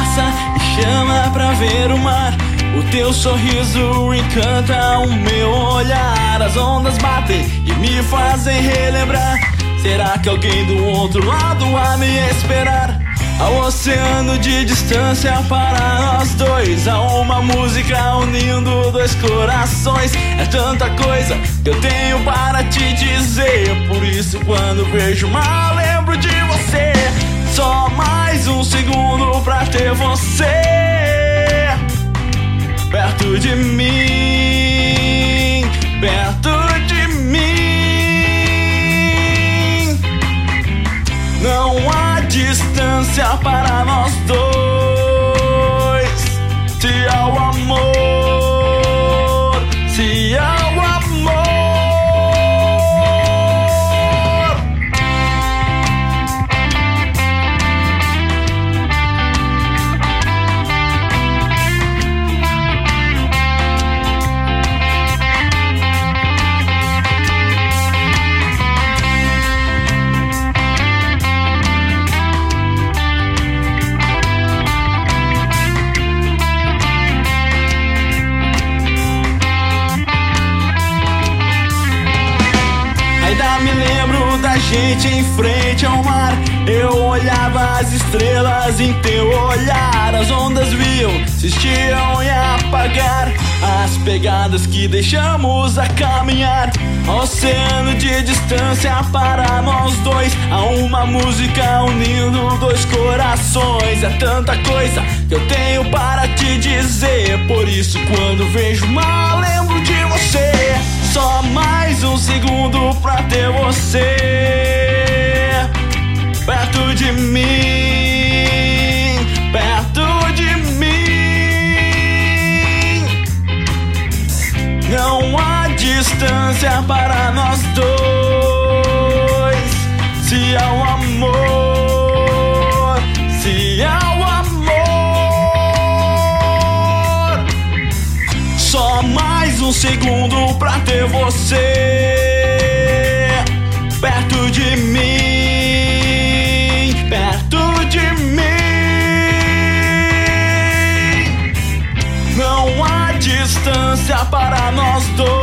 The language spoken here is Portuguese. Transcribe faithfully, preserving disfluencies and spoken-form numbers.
abraça e chama pra ver o mar. O teu sorriso encanta o meu olhar. As ondas batem e me fazem relembrar. Será que alguém do outro lado a me esperar? Há um oceano de distância para nós dois. Há uma música unindo dois corações. É tanta coisa que eu tenho para te dizer. Por isso quando vejo o mar lembro de você. Só mais um segundo pra ter você perto de mim, perto de mim. Não há distância para nós dois. Se há o amor, se há o amor. Ainda me lembro da gente em frente ao mar. Eu olhava as estrelas em teu olhar. As ondas viam, insistiam em apagar as pegadas que deixamos a caminhar. Oceano de distância para nós dois. Há uma música unindo dois corações. É tanta coisa que eu tenho para te dizer. Por isso quando vejo o mar lembro de você. Só mais um segundo pra ter você perto de mim, perto de mim. Não há distância para nós dois. Se há o amor, se há o amor. Só mais um segundo pra ter você perto de mim, perto de mim. Não há distância para nós dois.